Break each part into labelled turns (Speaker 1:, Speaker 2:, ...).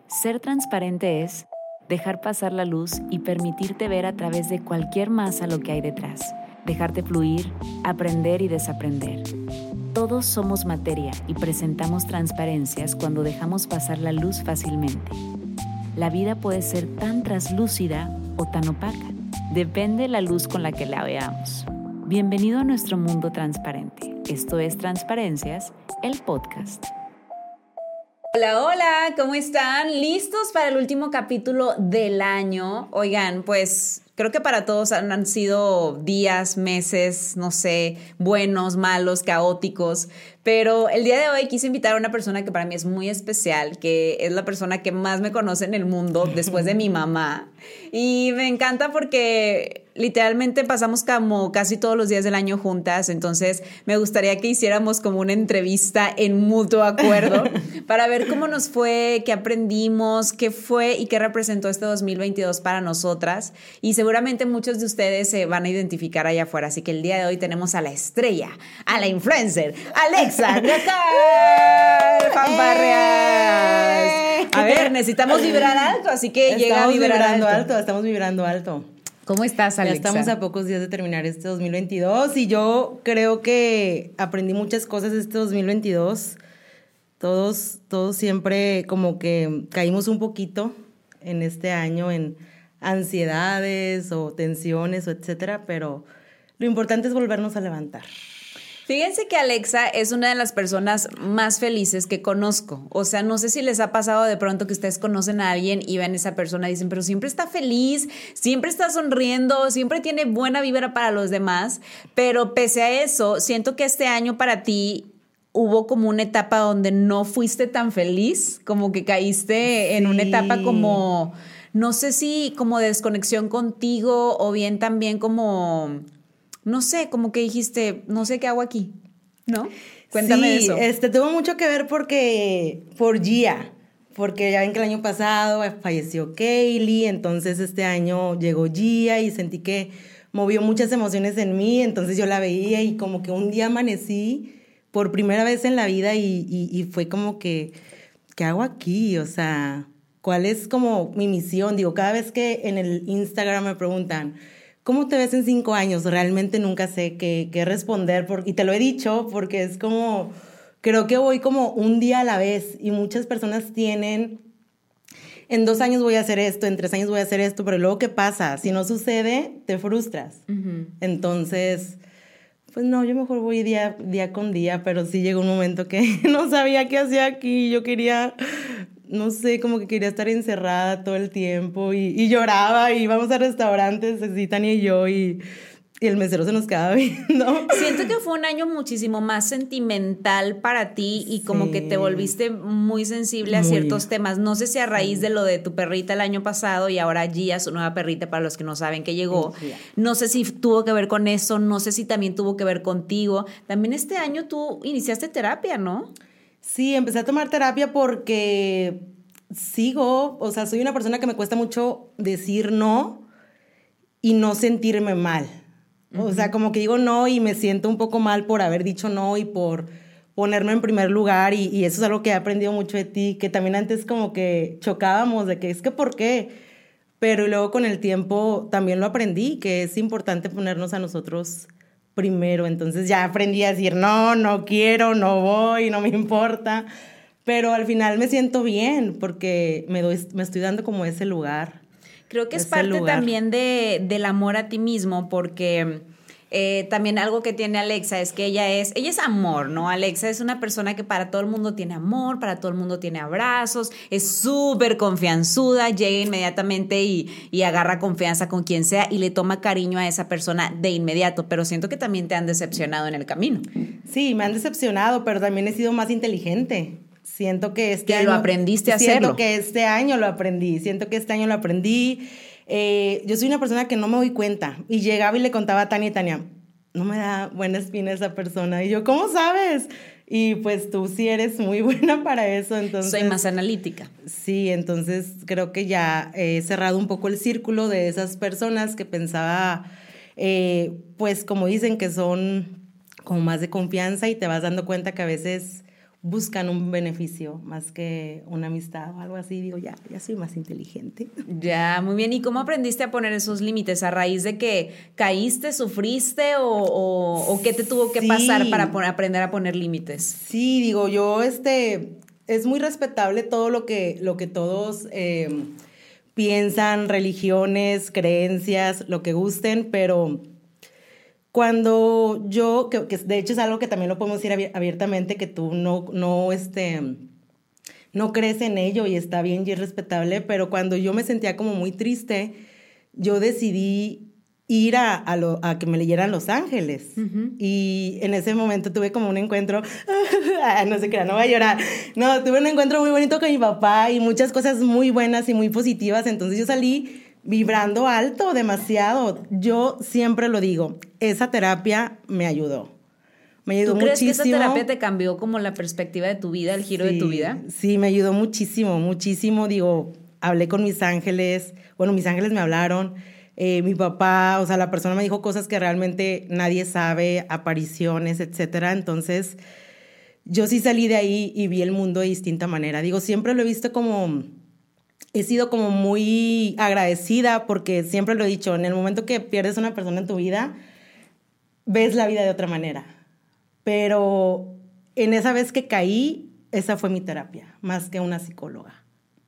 Speaker 1: Ser transparente es dejar pasar la luz y permitirte ver a través de cualquier masa lo que hay detrás. Dejarte fluir, aprender y desaprender. Todos somos materia y presentamos transparencias cuando dejamos pasar la luz fácilmente. La vida puede ser tan traslúcida o tan opaca. Depende de la luz con la que la veamos. Bienvenido a nuestro mundo transparente. Esto es Transparencias, el podcast.
Speaker 2: Hola, hola, ¿cómo están? ¿Listos para el último capítulo del año? Oigan, pues creo que para todos han sido días, meses, no sé, buenos, malos, caóticos, pero el día de hoy quise invitar a una persona que para mí es muy especial, que es la persona que más me conoce en el mundo después de mi mamá. Y me encanta porque literalmente pasamos como casi todos los días del año juntas, entonces me gustaría que hiciéramos como una entrevista en mutuo acuerdo para ver cómo nos fue, qué aprendimos, qué fue y qué representó este 2022 para nosotras. Y seguramente muchos de ustedes se van a identificar allá afuera, así que el día de hoy tenemos a la estrella, a la influencer, Alexa. ¿Qué tal? ¡Fanfarrias! A ver, necesitamos vibrar alto, así que llega a vibrar alto.
Speaker 3: Estamos vibrando alto.
Speaker 2: ¿Cómo estás, Alexa?
Speaker 3: Ya estamos a pocos días de terminar este 2022 y yo creo que aprendí muchas cosas este 2022. Todos siempre como que caímos un poquito en este año en ansiedades o tensiones o etcétera, pero lo importante es volvernos a levantar.
Speaker 2: Fíjense que Alexa es una de las personas más felices que conozco. O sea, no sé si les ha pasado de pronto que ustedes conocen a alguien y ven a esa persona y dicen, pero siempre está feliz, siempre está sonriendo, siempre tiene buena vibra para los demás. Pero pese a eso, siento que este año para ti hubo como una etapa donde no fuiste tan feliz, como que caíste en una etapa como, no sé si como de desconexión contigo o bien también como... No sé, como que dijiste, no sé qué hago aquí, ¿no? Cuéntame de eso.
Speaker 3: Tuvo mucho que ver por Gia, porque ya ven que el año pasado falleció Kaylee, entonces este año llegó Gia y sentí que movió muchas emociones en mí, entonces yo la veía y como que un día amanecí por primera vez en la vida y fue como que, ¿qué hago aquí? O sea, ¿cuál es como mi misión? Digo, cada vez que en el Instagram me preguntan, ¿cómo te ves en 5 años? Realmente nunca sé qué responder y te lo he dicho porque es como, creo que voy como un día a la vez y muchas personas tienen, en 2 años voy a hacer esto, en 3 años voy a hacer esto, pero luego ¿qué pasa? Si no sucede, te frustras. Uh-huh. Entonces, pues no, yo mejor voy día con día, pero sí llegó un momento que no sabía qué hacía aquí, yo quería... No sé, como que quería estar encerrada todo el tiempo y lloraba y íbamos a restaurantes, así, Tania y yo, y el mesero se nos quedaba viendo.
Speaker 2: Siento que fue un año muchísimo más sentimental para ti y como que te volviste muy sensible a ciertos temas. No sé si a raíz de lo de tu perrita el año pasado y ahora Gia, su nueva perrita, para los que no saben que llegó. No sé si tuvo que ver con eso, no sé si también tuvo que ver contigo. También este año tú iniciaste terapia, ¿no?
Speaker 3: Sí, empecé a tomar terapia porque soy una persona que me cuesta mucho decir no y no sentirme mal. Uh-huh. O sea, como que digo no y me siento un poco mal por haber dicho no y por ponerme en primer lugar y eso es algo que he aprendido mucho de ti, que también antes como que chocábamos de que es que ¿por qué? Pero luego con el tiempo también lo aprendí, que es importante ponernos a nosotros primero, entonces ya aprendí a decir no quiero, no voy, no me importa, pero al final me siento bien porque me estoy dando como ese lugar.
Speaker 2: Creo que es parte también del amor a ti mismo, porque también algo que tiene Alexa es que ella es amor, ¿no? Alexa es una persona que para todo el mundo tiene amor, para todo el mundo tiene abrazos, es súper confianzuda, llega inmediatamente y agarra confianza con quien sea y le toma cariño a esa persona de inmediato, pero siento que también te han decepcionado en el camino.
Speaker 3: Sí, me han decepcionado, pero también he sido más inteligente. Siento que
Speaker 2: este año... lo aprendiste a hacerlo.
Speaker 3: Siento que este año lo aprendí. Yo soy una persona que no me doy cuenta. Y llegaba y le contaba a Tania, no me da buena espina esa persona. Y yo, ¿cómo sabes? Y pues tú sí eres muy buena para eso. Entonces,
Speaker 2: soy más analítica.
Speaker 3: Sí, entonces creo que ya he cerrado un poco el círculo de esas personas que pensaba, pues como dicen, que son como más de confianza y te vas dando cuenta que a veces buscan un beneficio más que una amistad o algo así. Digo, ya soy más inteligente.
Speaker 2: Ya, muy bien. ¿Y cómo aprendiste a poner esos límites? ¿A raíz de que caíste, sufriste o qué te tuvo que pasar para aprender a poner límites?
Speaker 3: Sí, digo, yo es muy respetable todo lo que todos piensan, religiones, creencias, lo que gusten, pero cuando yo, que de hecho es algo que también lo podemos decir abiertamente, que tú no crees en ello y está bien y es respetable, pero cuando yo me sentía como muy triste, yo decidí ir a que me leyeran Los Ángeles. Uh-huh. Y en ese momento tuve como un encuentro, no sé qué, no voy a llorar, no, tuve un encuentro muy bonito con mi papá y muchas cosas muy buenas y muy positivas, entonces yo salí vibrando alto, demasiado. Yo siempre lo digo, esa terapia me ayudó. Me ayudó muchísimo. ¿Tú crees
Speaker 2: que esa terapia te cambió como la perspectiva de tu vida, el giro de tu vida?
Speaker 3: Sí, me ayudó muchísimo, muchísimo. Digo, hablé con mis ángeles, bueno, mis ángeles me hablaron, mi papá, o sea, la persona me dijo cosas que realmente nadie sabe, apariciones, etcétera. Entonces, yo sí salí de ahí y vi el mundo de distinta manera. Digo, siempre lo he visto como... He sido como muy agradecida porque siempre lo he dicho, en el momento que pierdes una persona en tu vida, ves la vida de otra manera. Pero en esa vez que caí, esa fue mi terapia, más que una psicóloga.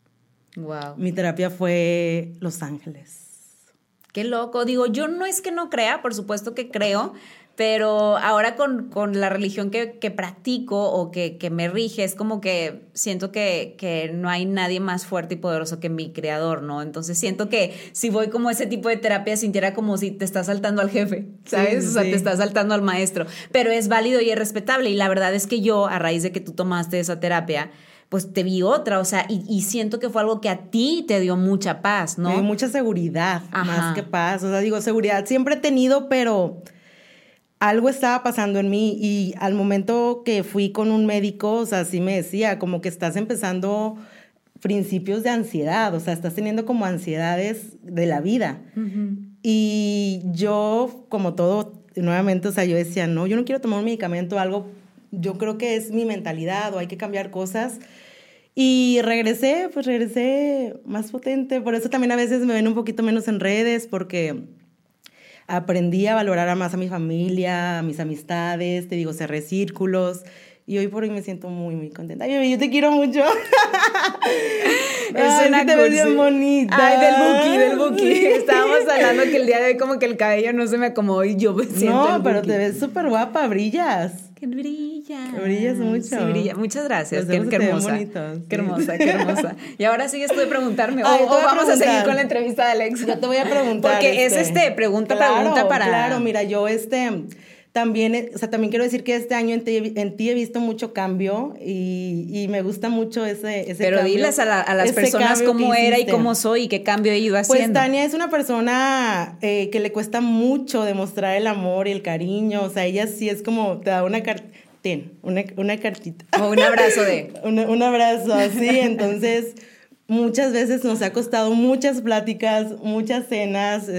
Speaker 2: Wow.
Speaker 3: Mi terapia fue Los Ángeles.
Speaker 2: Qué loco. Digo, yo no es que no crea, por supuesto que creo, pero ahora con la religión que practico o que me rige, es como que siento que no hay nadie más fuerte y poderoso que mi creador, ¿no? Entonces siento que si voy como ese tipo de terapia, sintiera como si te estás saltando al jefe, ¿sabes? Sí, o sea, te estás saltando al maestro. Pero es válido y es respetable. Y la verdad es que yo, a raíz de que tú tomaste esa terapia, pues te vi otra, o sea, y siento que fue algo que a ti te dio mucha paz, ¿no?
Speaker 3: Me dio mucha seguridad, más que paz. O sea, digo, seguridad siempre he tenido, pero... algo estaba pasando en mí y al momento que fui con un médico, o sea, sí me decía, como que estás empezando principios de ansiedad, o sea, estás teniendo como ansiedades de la vida. Uh-huh. Y yo, como todo, nuevamente, o sea, yo decía, no, yo no quiero tomar un medicamento o algo, yo creo que es mi mentalidad o hay que cambiar cosas. Y regresé más potente, por eso también a veces me ven un poquito menos en redes, porque... aprendí a valorar más a mi familia, a mis amistades, te digo, cerré círculos y hoy por hoy me siento muy, muy contenta. Ay, yo te quiero mucho.
Speaker 2: Es una
Speaker 3: te ves bien bonita.
Speaker 2: Ay, del Buki. Sí. Estábamos hablando que el día de hoy como que el cabello no se me acomodó y yo me siento
Speaker 3: no, pero te ves súper guapa, brillas.
Speaker 2: Que brilla.
Speaker 3: Brillas mucho.
Speaker 2: Sí, brilla. Muchas gracias.
Speaker 3: Qué
Speaker 2: hermosa.
Speaker 3: Bonitos,
Speaker 2: qué hermosa, qué hermosa. Y ahora sigues tú de preguntarme. O vamos a seguir con la entrevista de Alex.
Speaker 3: Yo te voy a preguntar.
Speaker 2: Porque es pregunta para...
Speaker 3: Claro, mira, yo también, o sea, también quiero decir que este año en ti he visto mucho cambio y me gusta mucho ese
Speaker 2: Pero
Speaker 3: cambio.
Speaker 2: Diles a las personas cómo era y cómo soy y qué cambio he ido haciendo.
Speaker 3: Pues Tania es una persona que le cuesta mucho demostrar el amor y el cariño. O sea, ella sí es como, te da una cartita.
Speaker 2: O un abrazo de...
Speaker 3: un abrazo, sí. Entonces, muchas veces nos ha costado muchas pláticas, muchas cenas.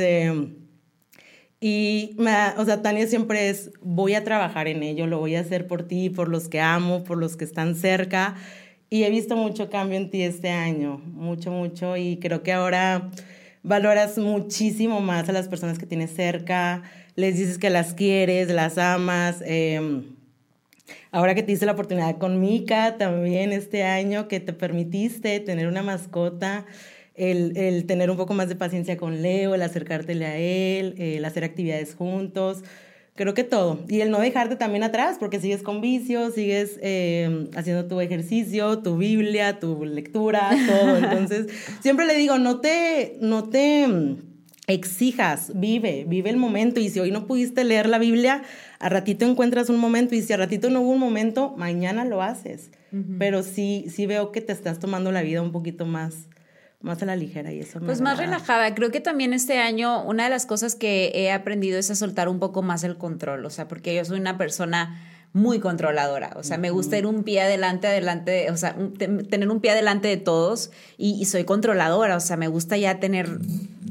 Speaker 3: O sea, Tania siempre es, voy a trabajar en ello, lo voy a hacer por ti, por los que amo, por los que están cerca. Y he visto mucho cambio en ti este año, mucho, mucho. Y creo que ahora valoras muchísimo más a las personas que tienes cerca, les dices que las quieres, las amas. Ahora que te hice la oportunidad con Mika también este año, que te permitiste tener una mascota, el tener un poco más de paciencia con Leo, el acercártele a él, el hacer actividades juntos, creo que todo. Y el no dejarte también atrás, porque sigues con vicios, sigues haciendo tu ejercicio, tu Biblia, tu lectura, todo. Entonces, siempre le digo, no te exijas, vive el momento. Y si hoy no pudiste leer la Biblia, a ratito encuentras un momento. Y si a ratito no hubo un momento, mañana lo haces. Uh-huh. Pero sí veo que te estás tomando la vida un poquito más a la ligera y eso me
Speaker 2: pues más relajada. Creo que también este año una de las cosas que he aprendido es a soltar un poco más el control, o sea, porque yo soy una persona muy controladora, o sea, me gusta ir un pie adelante, o sea, tener un pie adelante de todos y soy controladora, o sea, me gusta ya tener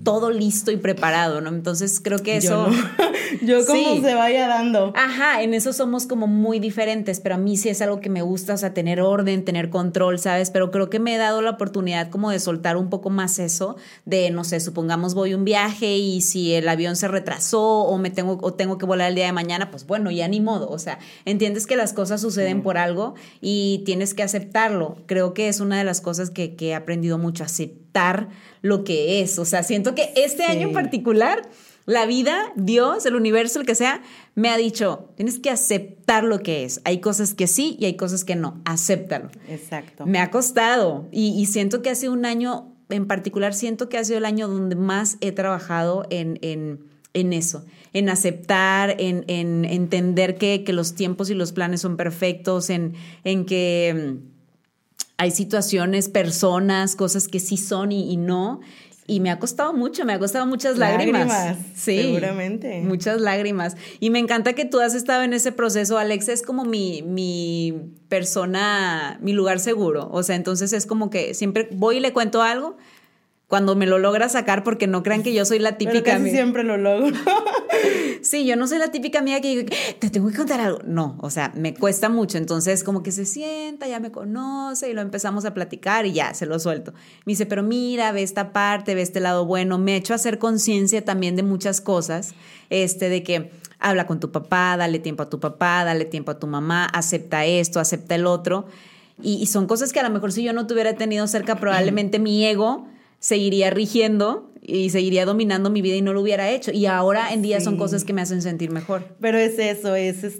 Speaker 2: todo listo y preparado, ¿no? Entonces creo que eso...
Speaker 3: Yo no. Yo como
Speaker 2: sí.
Speaker 3: se vaya dando.
Speaker 2: Ajá, en eso somos como muy diferentes, pero a mí sí es algo que me gusta, o sea, tener orden, tener control, ¿sabes? Pero creo que me he dado la oportunidad como de soltar un poco más eso, de, no sé, supongamos voy a un viaje y si el avión se retrasó o tengo que volar el día de mañana, pues bueno, ya ni modo, o sea, entiendes que las cosas suceden por algo y tienes que aceptarlo. Creo que es una de las cosas que he aprendido mucho, aceptar lo que es, o sea, siento que este año en particular... La vida, Dios, el universo, el que sea, me ha dicho, tienes que aceptar lo que es. Hay cosas que sí y hay cosas que no. Acéptalo.
Speaker 3: Exacto.
Speaker 2: Me ha costado y siento que hace un año, en particular, siento que ha sido el año donde más he trabajado en eso, en aceptar, en entender que los tiempos y los planes son perfectos, en que hay situaciones, personas, cosas que sí son y no. Y me ha costado mucho, me ha costado muchas lágrimas. Sí,
Speaker 3: seguramente.
Speaker 2: Muchas lágrimas. Y me encanta que tú has estado en ese proceso. Alex es como mi persona, mi lugar seguro. O sea, entonces es como que siempre voy y le cuento algo cuando me lo logra sacar, porque no crean que yo soy la típica.
Speaker 3: Pero casi siempre lo logro.
Speaker 2: Sí, yo no soy la típica amiga que digo, te tengo que contar algo. No, o sea, me cuesta mucho. Entonces, como que se sienta, ya me conoce y lo empezamos a platicar y ya, se lo suelto. Me dice, pero mira, ve esta parte, ve este lado bueno. Me ha hecho hacer conciencia también de muchas cosas, de que habla con tu papá, dale tiempo a tu papá, dale tiempo a tu mamá, acepta esto, acepta el otro. Y son cosas que a lo mejor si yo no te hubiera tenido cerca, probablemente mi ego seguiría rigiendo y seguiría dominando mi vida y no lo hubiera hecho. Y ahora en día son cosas que me hacen sentir mejor.
Speaker 3: Pero es eso,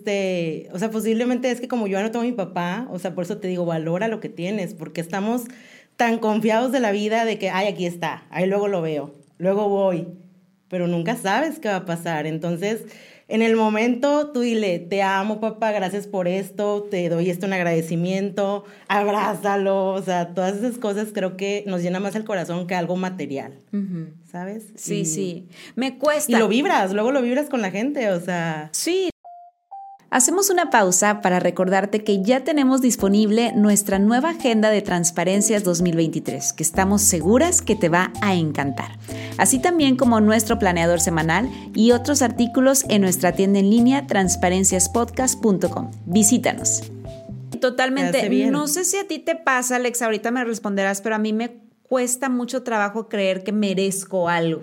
Speaker 3: o sea, posiblemente es que como yo ya no tengo a mi papá, o sea, por eso te digo, valora lo que tienes, porque estamos tan confiados de la vida de que, ay, aquí está, ahí luego lo veo, luego voy, pero nunca sabes qué va a pasar. Entonces, en el momento tú dile, te amo, papá, gracias por esto, te doy un agradecimiento, abrázalo, o sea, todas esas cosas creo que nos llena más el corazón que algo material, ¿sabes?
Speaker 2: Sí, sí, me cuesta.
Speaker 3: Y lo vibras, luego lo vibras con la gente, o sea...
Speaker 2: Sí. Hacemos una pausa para recordarte que ya tenemos disponible nuestra nueva agenda de Transparencias 2023, que estamos seguras que te va a encantar. Así también como nuestro planeador semanal y otros artículos en nuestra tienda en línea transparenciaspodcast.com. Visítanos. Totalmente. No sé si a ti te pasa, Alex, ahorita me responderás, pero a mí me cuesta mucho trabajo creer que merezco algo.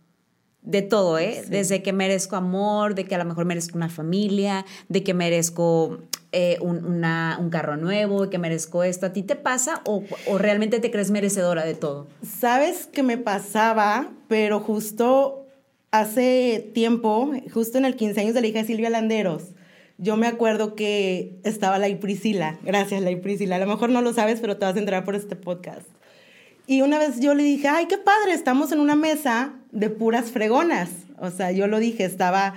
Speaker 2: De todo, ¿eh? Sí. Desde que merezco amor, de que a lo mejor merezco una familia, de que merezco un carro nuevo, de que merezco esto. ¿A ti te pasa o realmente te crees merecedora de todo?
Speaker 3: Sabes que me pasaba, pero justo hace tiempo, justo en el 15 años de la hija de Silvia Landeros, yo me acuerdo que estaba Lai Priscila. Gracias, Lai Priscila. A lo mejor no lo sabes, pero te vas a enterar por este podcast. Y una vez yo le dije, ay, qué padre, estamos en una mesa de puras fregonas. O sea, yo lo dije, estaba,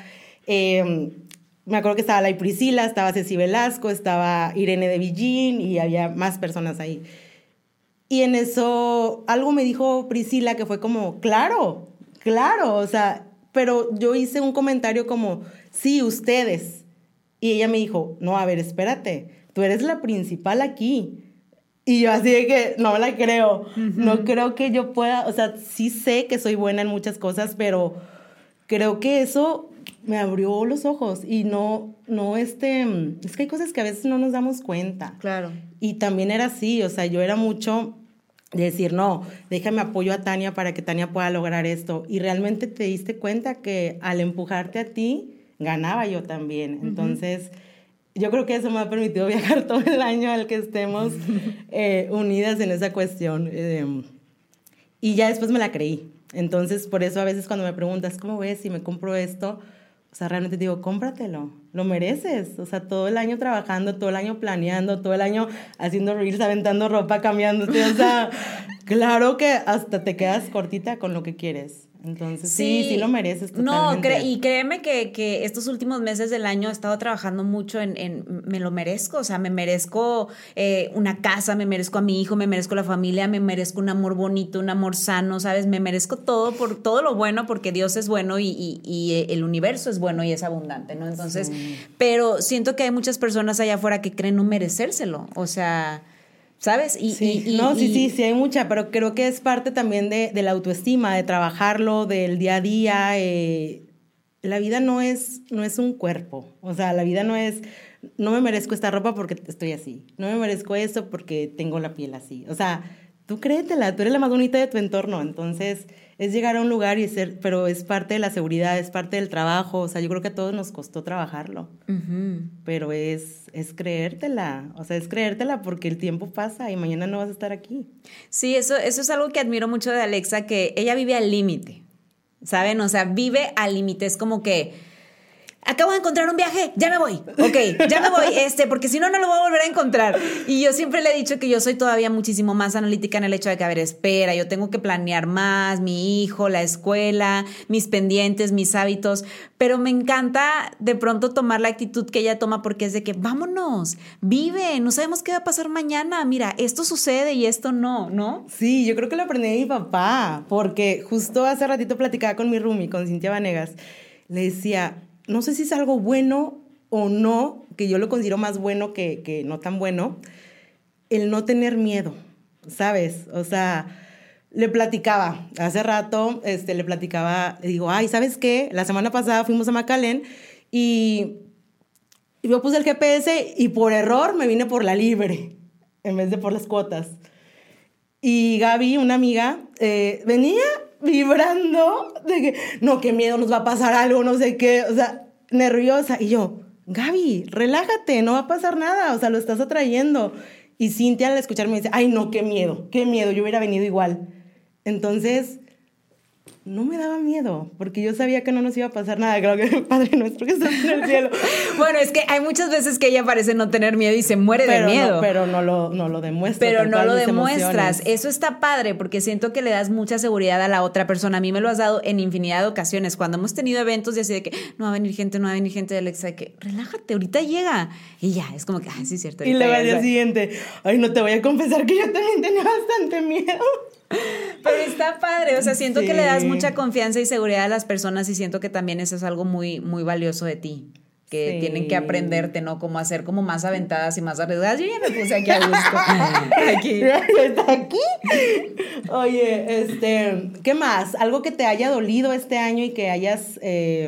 Speaker 3: me acuerdo que estaba Lai Priscila, estaba Ceci Velasco, estaba Irene de Villín y había más personas ahí. Y en eso algo me dijo Priscila que fue como, claro, o sea, pero yo hice un comentario como, sí, ustedes. Y ella me dijo, no, a ver, espérate, tú eres la principal aquí. Y yo así de que no me la creo, no creo que yo pueda, o sea, sí sé que soy buena en muchas cosas, pero creo que eso me abrió los ojos y es que hay cosas que a veces no nos damos cuenta.
Speaker 2: Claro.
Speaker 3: Y también era así, o sea, yo era mucho de decir, no, déjame apoyo a Tania para que Tania pueda lograr esto. Y realmente te diste cuenta que al empujarte a ti, ganaba yo también. Entonces... yo creo que eso me ha permitido viajar todo el año al que estemos unidas en esa cuestión. Y ya después me la creí. Entonces, por eso a veces cuando me preguntas, ¿cómo ves si me compro esto? O sea, realmente te digo, cómpratelo. Lo mereces. O sea, todo el año trabajando, todo el año planeando, todo el año haciendo reels, aventando ropa, cambiándote. O sea, claro que hasta te quedas cortita con lo que quieres. Entonces, sí lo mereces totalmente.
Speaker 2: No, y créeme que estos últimos meses del año he estado trabajando mucho en me lo merezco, o sea, me merezco una casa, me merezco a mi hijo, me merezco la familia, me merezco un amor bonito, un amor sano, ¿sabes? Me merezco todo por todo lo bueno, porque Dios es bueno y el universo es bueno y es abundante, ¿no? Entonces, pero siento que hay muchas personas allá afuera que creen no merecérselo, o sea... ¿sabes?
Speaker 3: Sí, hay mucha, pero creo que es parte también de la autoestima, de trabajarlo, del día a día. La vida no es un cuerpo, o sea, la vida no es, no me merezco esta ropa porque estoy así, no me merezco esto porque tengo la piel así, o sea, tú créetela, tú eres la más bonita de tu entorno, entonces es llegar a un lugar y ser, pero es parte de la seguridad, es parte del trabajo, o sea, yo creo que a todos nos costó trabajarlo, pero es creértela, o sea, es creértela porque el tiempo pasa y mañana no vas a estar aquí.
Speaker 2: Sí, eso es algo que admiro mucho de Alexa, que ella vive al límite, ¿saben? O sea, vive al límite, es como que acabo de encontrar un viaje, ya me voy, ok, ya me voy, porque si no, no lo voy a volver a encontrar. Y yo siempre le he dicho que yo soy todavía muchísimo más analítica en el hecho de que, a ver, espera, yo tengo que planear más, mi hijo, la escuela, mis pendientes, mis hábitos, pero me encanta de pronto tomar la actitud que ella toma porque es de que vámonos, vive, no sabemos qué va a pasar mañana, mira, esto sucede y esto no, ¿no?
Speaker 3: Sí, yo creo que lo aprendí de mi papá, porque justo hace ratito platicaba con mi roomie, con Cintia Vanegas, le decía, no sé si es algo bueno o no, que yo lo considero más bueno que no tan bueno, el no tener miedo, ¿sabes? O sea, le platicaba, hace rato le platicaba, le digo, ay, ¿sabes qué? La semana pasada fuimos a McAllen y yo puse el GPS y por error me vine por la libre, en vez de por las cuotas. Y Gaby, una amiga, venía vibrando de que, no, qué miedo, nos va a pasar algo, no sé qué, o sea, nerviosa. Y yo, Gaby, relájate, no va a pasar nada, o sea, lo estás atrayendo. Y Cintia al escucharme dice, ay, no, qué miedo, yo hubiera venido igual. Entonces, no me daba miedo, porque yo sabía que no nos iba a pasar nada. Creo que Padre nuestro que está en el cielo.
Speaker 2: Bueno, es que hay muchas veces que ella parece no tener miedo y se muere de miedo.
Speaker 3: Pero no lo demuestra.
Speaker 2: Pero no lo demuestras. Eso está padre, porque siento que le das mucha seguridad a la otra persona. A mí me lo has dado en infinidad de ocasiones. Cuando hemos tenido eventos y así de que no va a venir gente de Alexa, de que relájate, ahorita llega. Y ya, es como que, sí es cierto.
Speaker 3: Y luego al día siguiente, ay, no te voy a confesar que yo también tenía bastante miedo.
Speaker 2: Pero está padre, o sea, siento que le das mucha confianza y seguridad a las personas y siento que también eso es algo muy, muy valioso de ti, que tienen que aprenderte, ¿no? Como hacer como más aventadas y más arriesgadas. Yo ya me puse aquí a gusto. Aquí.
Speaker 3: ¿Está aquí? Oye, ¿qué más? Algo que te haya dolido este año y que hayas...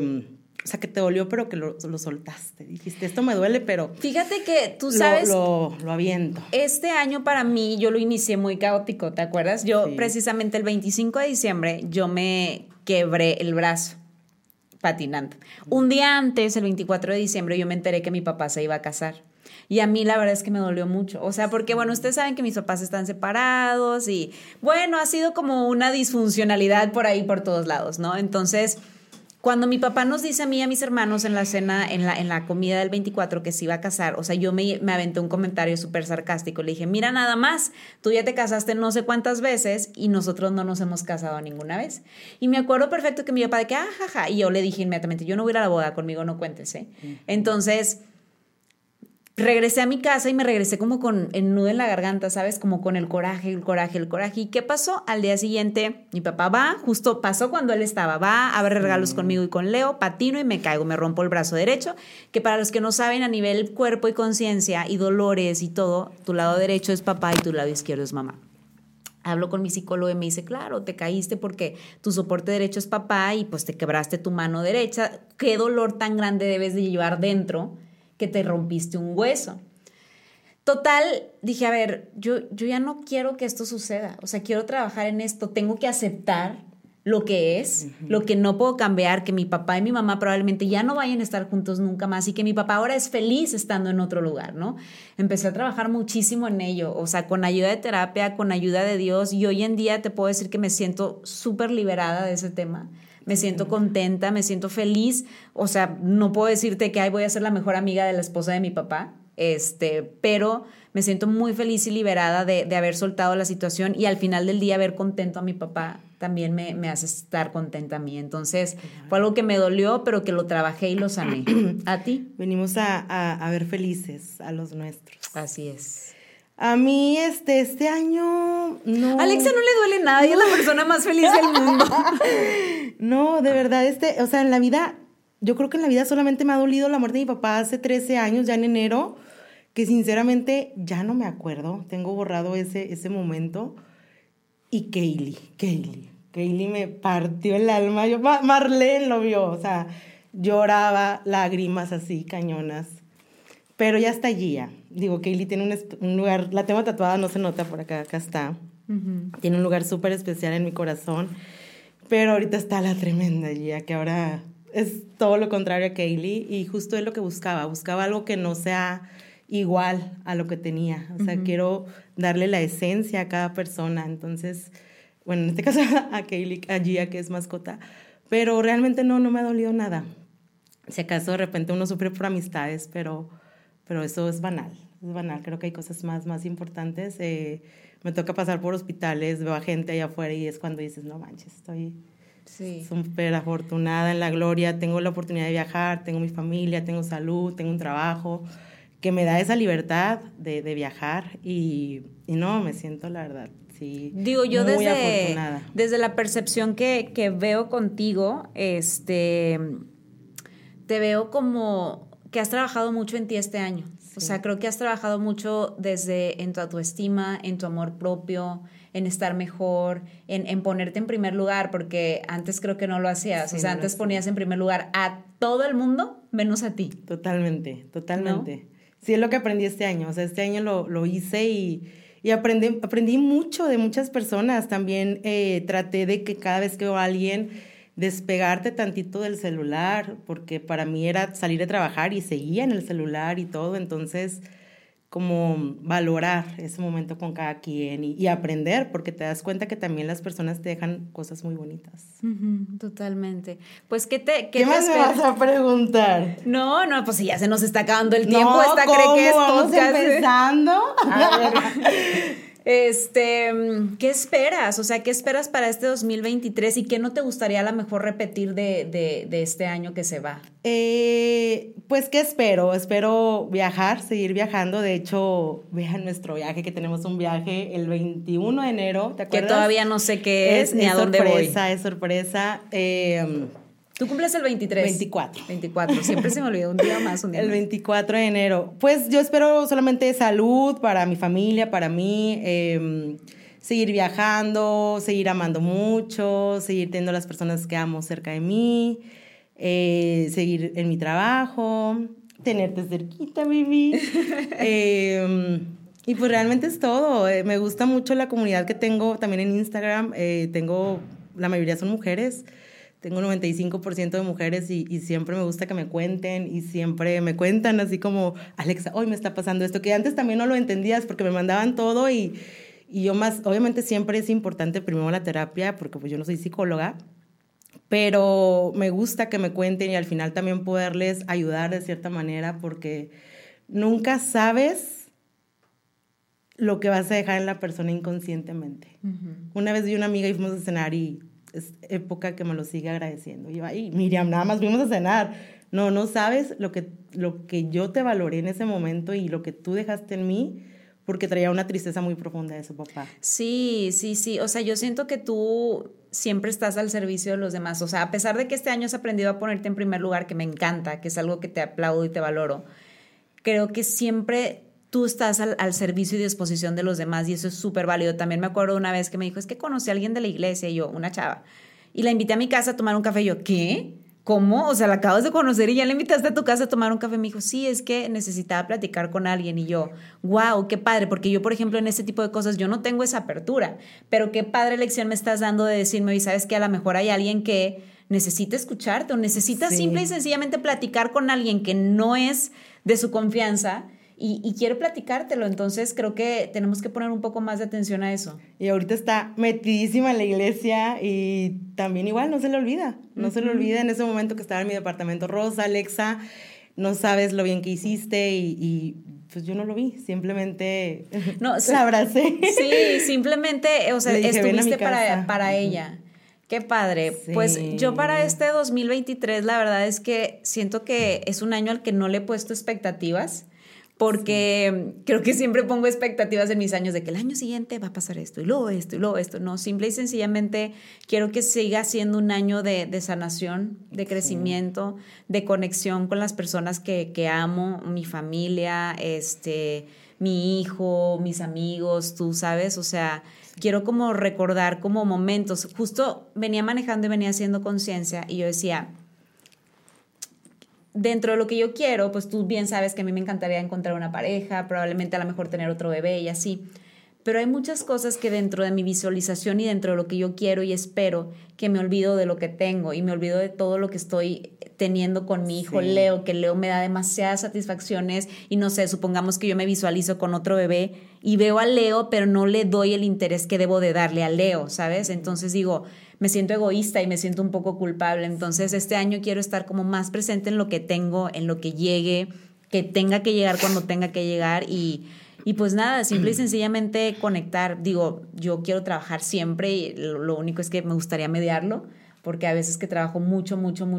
Speaker 3: o sea, que te dolió, pero que lo soltaste. Dijiste, esto me duele, pero...
Speaker 2: Fíjate que tú sabes...
Speaker 3: Lo aviento.
Speaker 2: Este año para mí, yo lo inicié muy caótico, ¿te acuerdas? Yo precisamente el 25 de diciembre, yo me quebré el brazo patinando. Un día antes, el 24 de diciembre, yo me enteré que mi papá se iba a casar. Y a mí la verdad es que me dolió mucho. O sea, porque, bueno, ustedes saben que mis papás están separados y, bueno, ha sido como una disfuncionalidad por ahí, por todos lados, ¿no? Entonces... Cuando mi papá nos dice a mí y a mis hermanos en la cena, en la comida del 24 que se iba a casar, o sea, yo me aventé un comentario súper sarcástico. Le dije, mira nada más, tú ya te casaste no sé cuántas veces y nosotros no nos hemos casado ninguna vez. Y me acuerdo perfecto que mi papá de que, jaja, y yo le dije inmediatamente, yo no voy a ir a la boda, conmigo no cuentes, ¿eh? Entonces... regresé a mi casa y me regresé como con el nudo en la garganta, ¿sabes? Como con el coraje. ¿Y qué pasó? Al día siguiente, mi papá va, justo pasó cuando él estaba, va a ver regalos conmigo y con Leo, patino y me caigo, me rompo el brazo derecho, que para los que no saben, a nivel cuerpo y conciencia y dolores y todo, tu lado derecho es papá y tu lado izquierdo es mamá. Hablo con mi psicólogo y me dice, claro, te caíste porque tu soporte derecho es papá y pues te quebraste tu mano derecha. ¿Qué dolor tan grande debes de llevar dentro que te rompiste un hueso? Total, dije, a ver, yo ya no quiero que esto suceda. O sea, quiero trabajar en esto. Tengo que aceptar lo que es, lo que no puedo cambiar, que mi papá y mi mamá probablemente ya no vayan a estar juntos nunca más y que mi papá ahora es feliz estando en otro lugar, ¿no? Empecé a trabajar muchísimo en ello, o sea, con ayuda de terapia, con ayuda de Dios, y hoy en día te puedo decir que me siento súper liberada de ese tema. Me siento contenta, me siento feliz. O sea, no puedo decirte que voy a ser la mejor amiga de la esposa de mi papá, pero me siento muy feliz y liberada de haber soltado la situación y al final del día ver contento a mi papá también me hace estar contenta a mí. Entonces, fue algo que me dolió, pero que lo trabajé y lo sané. ¿A ti?
Speaker 3: Venimos a ver felices a los nuestros.
Speaker 2: Así es.
Speaker 3: A mí este año no.
Speaker 2: Alexa no le duele nada, ella es la persona más feliz del mundo.
Speaker 3: No, de verdad, o sea, en la vida, yo creo que en la vida solamente me ha dolido la muerte de mi papá hace 13 años, ya en enero, que sinceramente ya no me acuerdo, tengo borrado ese momento. Y Kaylee me partió el alma. Marlene lo vio, o sea, lloraba, lágrimas así, cañonas. Pero ya está allí ya. Digo, Kaylee tiene un lugar, la tengo tatuada, no se nota por acá está. Tiene un lugar súper especial en mi corazón. Pero ahorita está la tremenda Gia, que ahora es todo lo contrario a Kaylee. Y justo es lo que buscaba. Buscaba algo que no sea igual a lo que tenía. O sea, quiero darle la esencia a cada persona. Entonces, bueno, en este caso a Kaylee, a Gia, que es mascota. Pero realmente no me ha dolido nada. Si acaso de repente uno sufre por amistades, pero eso es banal. Es banal. Creo que hay cosas más importantes. Me toca pasar por hospitales, veo a gente allá afuera y es cuando dices, no manches, estoy súper afortunada en la gloria, tengo la oportunidad de viajar, tengo mi familia, tengo salud, tengo un trabajo que me da esa libertad de viajar y no, me siento, la verdad, sí,
Speaker 2: digo, yo
Speaker 3: muy afortunada.
Speaker 2: Desde la percepción que veo contigo, te veo como que has trabajado mucho en ti este año. Sí. O sea, creo que has trabajado mucho en tu autoestima, en tu amor propio, en estar mejor, en ponerte en primer lugar, porque antes creo que no lo hacías. Sí, o sea, antes ponías en primer lugar a todo el mundo menos a ti.
Speaker 3: Totalmente. ¿No? Sí, es lo que aprendí este año. O sea, este año lo hice y aprendí mucho de muchas personas. También traté de que cada vez que veo a alguien, despegarte tantito del celular, porque para mí era salir de trabajar y seguía en el celular y todo. Entonces, como valorar ese momento con cada quien y aprender, porque te das cuenta que también las personas te dejan cosas muy bonitas.
Speaker 2: Totalmente. Pues, ¿qué
Speaker 3: más me vas a preguntar?
Speaker 2: No, pues ya se nos está acabando el tiempo.
Speaker 3: ¿Cómo?
Speaker 2: Cree que es podcast.
Speaker 3: Empezando.
Speaker 2: A ver. ¿Qué esperas? O sea, ¿qué esperas para este 2023 y qué no te gustaría a lo mejor repetir de este año que se va?
Speaker 3: Pues, ¿qué espero? Espero viajar, seguir viajando. De hecho, vean nuestro viaje, que tenemos un viaje el 21 de enero, ¿te acuerdas?
Speaker 2: Que todavía no sé qué es ni a dónde voy.
Speaker 3: Es sorpresa.
Speaker 2: ¿Tú cumples el 23? 24. Siempre se me olvida un día más.
Speaker 3: El 24 de enero. Pues yo espero solamente salud para mi familia, para mí, seguir viajando, seguir amando mucho, seguir teniendo las personas que amo cerca de mí, seguir en mi trabajo, tenerte cerquita, baby. Y pues realmente es todo. Me gusta mucho la comunidad que tengo también en Instagram. La mayoría son mujeres. Tengo 95% de mujeres y siempre me gusta que me cuenten y siempre me cuentan así como, Alexa, hoy me está pasando esto, que antes también no lo entendías porque me mandaban todo y yo obviamente siempre es importante primero la terapia porque pues yo no soy psicóloga, pero me gusta que me cuenten y al final también poderles ayudar de cierta manera porque nunca sabes lo que vas a dejar en la persona inconscientemente. Una vez vi una amiga y fuimos a cenar y es época que me lo sigue agradeciendo. Y yo, ay, Miriam, nada más fuimos a cenar. No sabes lo que yo te valoré en ese momento y lo que tú dejaste en mí, porque traía una tristeza muy profunda de su papá.
Speaker 2: Sí. O sea, yo siento que tú siempre estás al servicio de los demás. O sea, a pesar de que este año has aprendido a ponerte en primer lugar, que me encanta, que es algo que te aplaudo y te valoro, creo que siempre tú estás al servicio y disposición de los demás y eso es súper válido. También me acuerdo una vez que me dijo, es que conocí a alguien de la iglesia y yo, una chava, y la invité a mi casa a tomar un café y yo, ¿qué? ¿Cómo? O sea, la acabas de conocer y ya la invitaste a tu casa a tomar un café. Me dijo, sí, es que necesitaba platicar con alguien y yo, wow, qué padre, porque yo, por ejemplo, en este tipo de cosas yo no tengo esa apertura, pero qué padre lección me estás dando de decirme, y sabes que a lo mejor hay alguien que necesita escucharte o necesita simple y sencillamente platicar con alguien que no es de su confianza. Y quiero platicártelo, entonces creo que tenemos que poner un poco más de atención a eso.
Speaker 3: Y ahorita está metidísima en la iglesia y también igual no se le olvida. No se le olvida en ese momento que estaba en mi departamento. Rosa, Alexa, no sabes lo bien que hiciste y pues yo no lo vi, simplemente la abracé.
Speaker 2: Sí, simplemente, o sea, dije, estuviste para ella. Qué padre. Sí. Pues yo para este 2023 la verdad es que siento que es un año al que no le he puesto expectativas, porque creo que siempre pongo expectativas en mis años de que el año siguiente va a pasar esto y luego esto y luego esto. No, simple y sencillamente quiero que siga siendo un año de sanación, de crecimiento, de conexión con las personas que amo, mi familia, mi hijo, mis amigos, tú sabes, o sea, quiero como recordar como momentos. Justo venía manejando y venía haciendo conciencia y yo decía, dentro de lo que yo quiero, pues tú bien sabes que a mí me encantaría encontrar una pareja, probablemente a lo mejor tener otro bebé y así. Pero hay muchas cosas que dentro de mi visualización y dentro de lo que yo quiero y espero, que me olvido de lo que tengo y me olvido de todo lo que estoy teniendo con mi hijo Leo, que Leo me da demasiadas satisfacciones y no sé, supongamos que yo me visualizo con otro bebé y veo a Leo, pero no le doy el interés que debo de darle a Leo, ¿sabes? Entonces digo, me siento egoísta y me siento un poco culpable. Entonces este año quiero estar como más presente en lo que tengo, en lo que llegue, que tenga que llegar cuando tenga que llegar y pues nada, simple y sencillamente conectar. Digo, yo quiero trabajar siempre y lo único es que me gustaría mediarlo, porque a veces que trabajo mucho.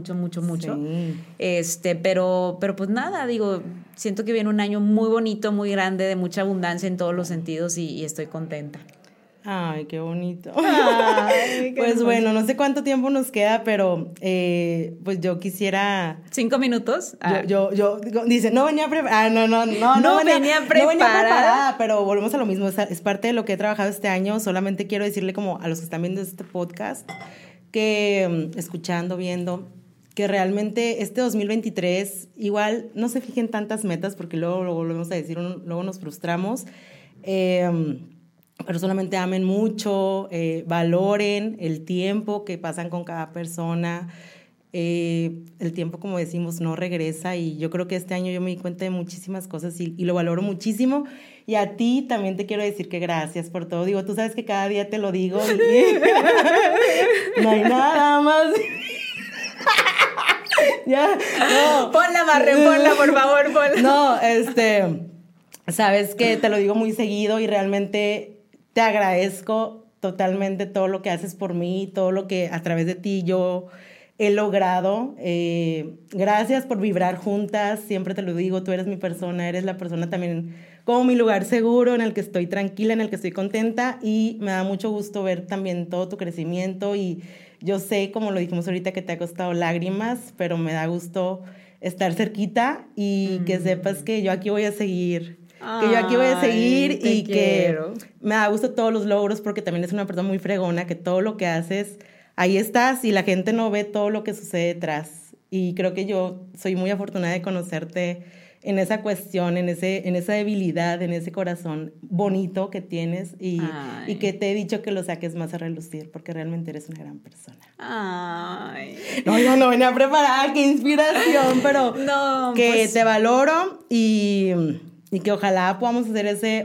Speaker 2: Sí. Pero pues nada, digo, siento que viene un año muy bonito, muy grande, de mucha abundancia en todos los sentidos y estoy contenta.
Speaker 3: Ay, qué bonito. Ay, qué pues hermoso. Bueno, no sé cuánto tiempo nos queda, pero pues yo quisiera...
Speaker 2: 5 minutos.
Speaker 3: Yo dice, no venía preparada. No venía preparada, pero volvemos a lo mismo. Es parte de lo que he trabajado este año. Solamente quiero decirle como a los que están viendo este podcast, que escuchando, viendo, que realmente este 2023 igual no se fijen tantas metas, porque luego lo volvemos a decir, luego nos frustramos. Pero solamente amen mucho, valoren el tiempo que pasan con cada persona. El tiempo, como decimos, no regresa y yo creo que este año yo me di cuenta de muchísimas cosas y lo valoro muchísimo. Y a ti también te quiero decir que gracias por todo. Digo, tú sabes que cada día te lo digo y no hay nada más. Ya, no.
Speaker 2: Ponla, por favor, ponla.
Speaker 3: No, sabes que te lo digo muy seguido y realmente te agradezco totalmente todo lo que haces por mí, todo lo que a través de ti yo he logrado. Gracias por vibrar juntas, siempre te lo digo, tú eres mi persona, eres la persona también como mi lugar seguro, en el que estoy tranquila, en el que estoy contenta y me da mucho gusto ver también todo tu crecimiento y yo sé, como lo dijimos ahorita, que te ha costado lágrimas, pero me da gusto estar cerquita y que sepas que yo aquí voy a seguir. Que yo aquí voy a seguir y
Speaker 2: quiero.
Speaker 3: Que me da gusto todos los logros porque también es una persona muy fregona, que todo lo que haces, ahí estás y la gente no ve todo lo que sucede detrás. Y creo que yo soy muy afortunada de conocerte en esa cuestión, en esa debilidad, en ese corazón bonito que tienes y que te he dicho que lo saques más a relucir porque realmente eres una gran persona.
Speaker 2: Ay.
Speaker 3: No, yo no venía preparada, qué inspiración, pero no, que pues... te valoro y que ojalá podamos hacer ese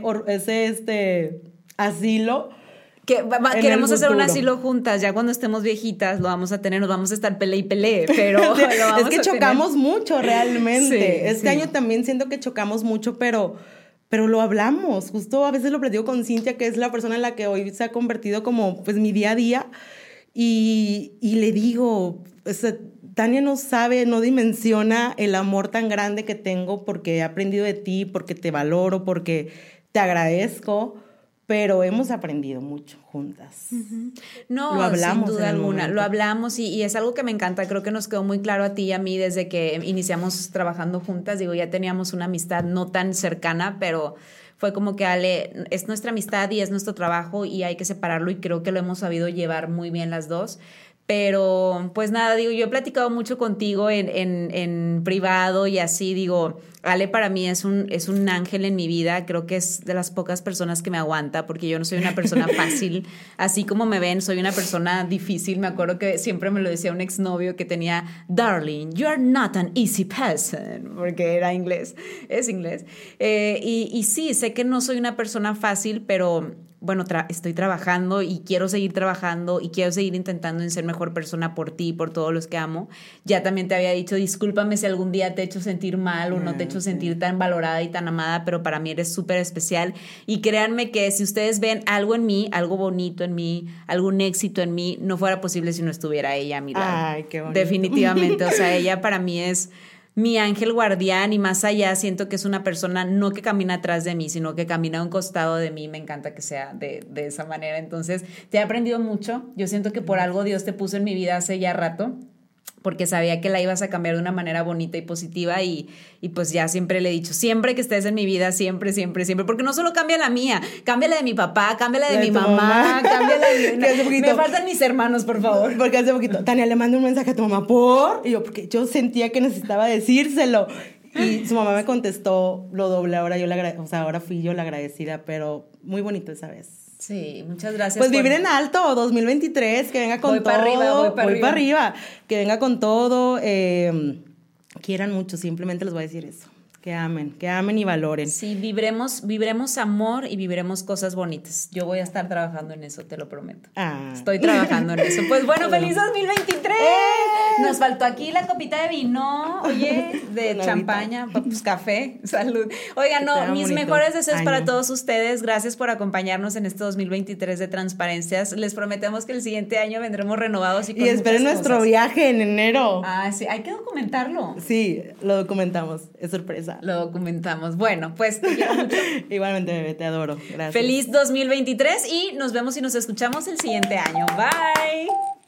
Speaker 3: asilo.
Speaker 2: Queremos hacer un asilo juntas, ya cuando estemos viejitas lo vamos a tener, nos vamos a estar peleé, pero
Speaker 3: es que chocamos mucho realmente. Este año también siento que chocamos mucho, pero lo hablamos. Justo a veces lo platico con Cintia, que es la persona en la que hoy se ha convertido como pues mi día a día, y le digo, Tania no sabe, no dimensiona el amor tan grande que tengo porque he aprendido de ti, porque te valoro, porque te agradezco, pero hemos aprendido mucho juntas.
Speaker 2: Uh-huh. No, lo hablamos sin duda alguna, lo hablamos y es algo que me encanta, creo que nos quedó muy claro a ti y a mí desde que iniciamos trabajando juntas, digo, ya teníamos una amistad no tan cercana, pero fue como que Ale, es nuestra amistad y es nuestro trabajo y hay que separarlo y creo que lo hemos sabido llevar muy bien las dos. Pero, pues nada, digo, yo he platicado mucho contigo en privado y así, digo, Ale para mí es un ángel en mi vida, creo que es de las pocas personas que me aguanta, porque yo no soy una persona fácil, así como me ven, soy una persona difícil, me acuerdo que siempre me lo decía un exnovio que tenía, darling, you are not an easy person, porque era inglés, es inglés, y sí, sé que no soy una persona fácil, pero... bueno, estoy trabajando y quiero seguir trabajando y quiero seguir intentando en ser mejor persona por ti y por todos los que amo. Ya también te había dicho, discúlpame si algún día te he hecho sentir mal o no te he hecho sentir tan valorada y tan amada, pero para mí eres súper especial. Y créanme que si ustedes ven algo en mí, algo bonito en mí, algún éxito en mí, no fuera posible si no estuviera ella a mi lado.
Speaker 3: Ay, qué bonito.
Speaker 2: Definitivamente, o sea, ella para mí es... mi ángel guardián y más allá siento que es una persona no que camina atrás de mí, sino que camina a un costado de mí. Me encanta que sea de esa manera. Entonces, te he aprendido mucho. Yo siento que por algo Dios te puso en mi vida hace ya rato, porque sabía que la ibas a cambiar de una manera bonita y positiva y pues ya siempre le he dicho, siempre que estés en mi vida, siempre, siempre, siempre, porque no solo cambia la mía, cambia la de mi papá, cambia la de mi mamá, cambia la de... Me faltan mis hermanos, por favor.
Speaker 3: Porque hace poquito, Tania le mandó un mensaje a tu mamá, y yo, porque yo sentía que necesitaba decírselo. Y su mamá me contestó lo doble, ahora ahora fui yo la agradecida, pero muy bonito esa vez.
Speaker 2: Sí, muchas gracias.
Speaker 3: Pues vivir en alto, 2023, que venga con todo. Voy para arriba. Que venga con todo. Quieran mucho, simplemente les voy a decir eso. Que amen y valoren.
Speaker 2: Sí, vibremos amor y viviremos cosas bonitas. Yo voy a estar trabajando en eso, te lo prometo. Estoy trabajando en eso. Pues bueno, feliz 2023. Nos faltó aquí la copita de vino, oye, de champaña, pues café, salud. Oigan, no, mis mejores deseos para todos ustedes. Gracias por acompañarnos en este 2023 de Transparencias. Les prometemos que el siguiente año vendremos renovados y
Speaker 3: esperen nuestro viaje en enero.
Speaker 2: Sí, hay que documentarlo.
Speaker 3: Sí, lo documentamos, es sorpresa.
Speaker 2: Lo documentamos. Bueno, pues te quiero mucho.
Speaker 3: Igualmente, bebé, te adoro. Gracias.
Speaker 2: Feliz 2023 y nos vemos y nos escuchamos el siguiente año. Bye.